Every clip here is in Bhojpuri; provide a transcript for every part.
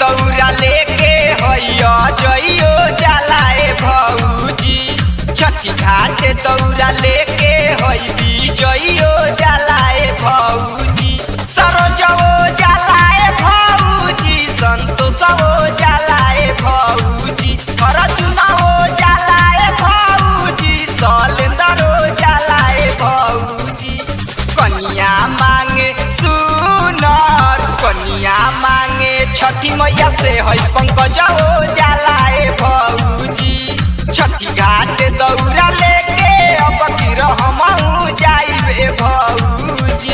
दौरा लेके हैया जइयो जलाए भौजी। छठी घाट दौरा लेके हैदी जइयो जलाए भौजी। सरोजो जलाए भौजी, संतोषो जलाए भौजी, अर्जुनो जलाए भौजी, सलेंदरो जलाए भौजी। कन्या मांगे सुनर, कन्या मांगे छठी मैया से है पंकजो जलाए भौजी। छठी घाट दौरा लेके अब की हमहू जाइबे भौजी।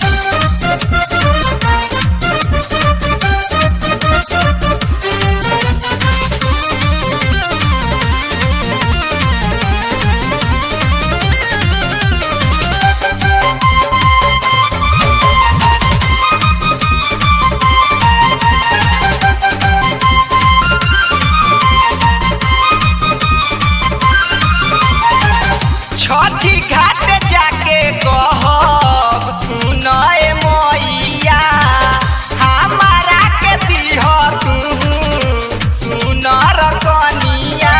छठी घाट जाके कहब सुनए मैया, हमारा के दिह तू सुनर कनिया।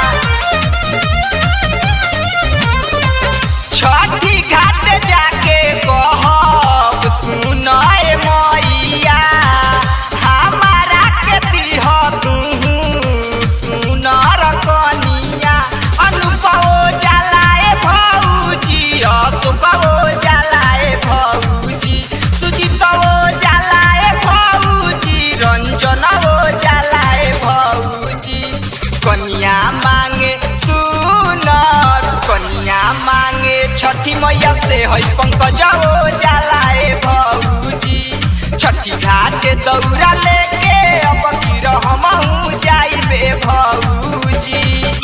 छठी घाट जाके कहब सुनए मैया, हमारा के दिह तू सुनर कनिया। अनुभव जलाए भौजी, अशोको जलाए भौजी, सुजीतो जलाए भौजी, रंजनो जलाए भौजी। कन्या मांगे सुनर, कन्या मांगे छठी मैया से है पंकजो जलाए भौजी। छठी घाट दौरा लेके अब की हमहू जाइबे भौजी।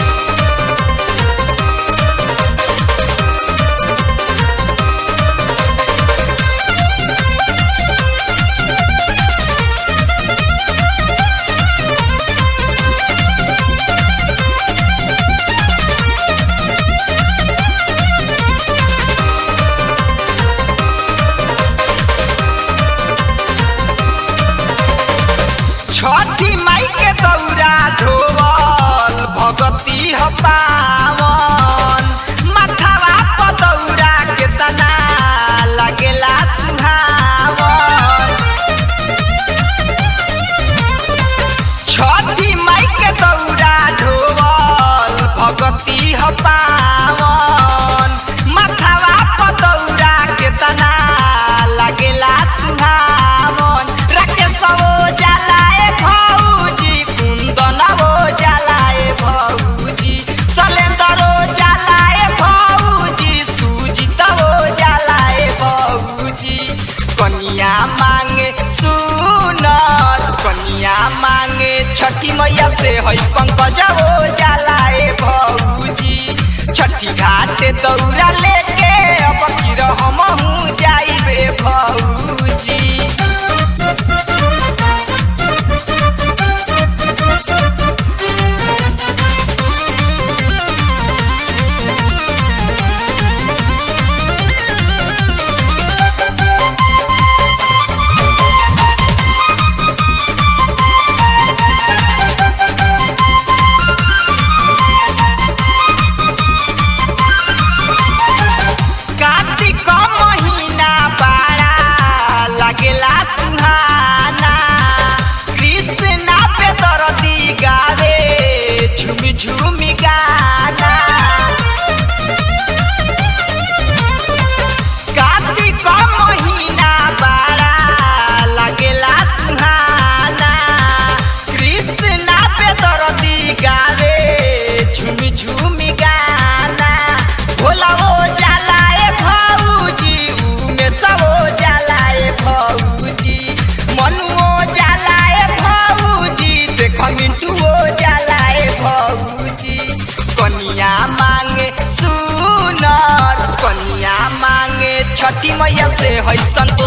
छठी माई के दौरा ढोल भगती ह पावन, माथावा पर दौरा के तना लगेला सुहावन। छठी माई के दौरा ढोल भगती ह पावन, माथावा पर दौरा के तना लगेला सुहावन। राकेशो जलाए भौजी, कुंदनो जलाए भौजी, सलेंदरो जलाए भौजी, सुजीतो जलाए भौजी। कन्या मांगे सुनर, कन्या मांगे छठी मैया से है पंकजो जलाए भौजी। छठी घाट दौरा लेके अब की हमहू जाइबे भौजी। कार्तिक महीना बड़ा लगेला सुहाना, कृष्णा पे दर्दी गावे झूमी झूमी गाना। कार्तिक महीना बड़ा लगेला सुहाना, कृष्णा पे दर्दी गावे झूमी झूमी गाना। भोला जलाए भौजी, उमेशो जलाए भौजी, मनुओ जलाए भौजी, देख मिंटुओ जलाए भौजी। कन्या मांगे सुनर, कन्या मांगे छठी मैया से है संतोष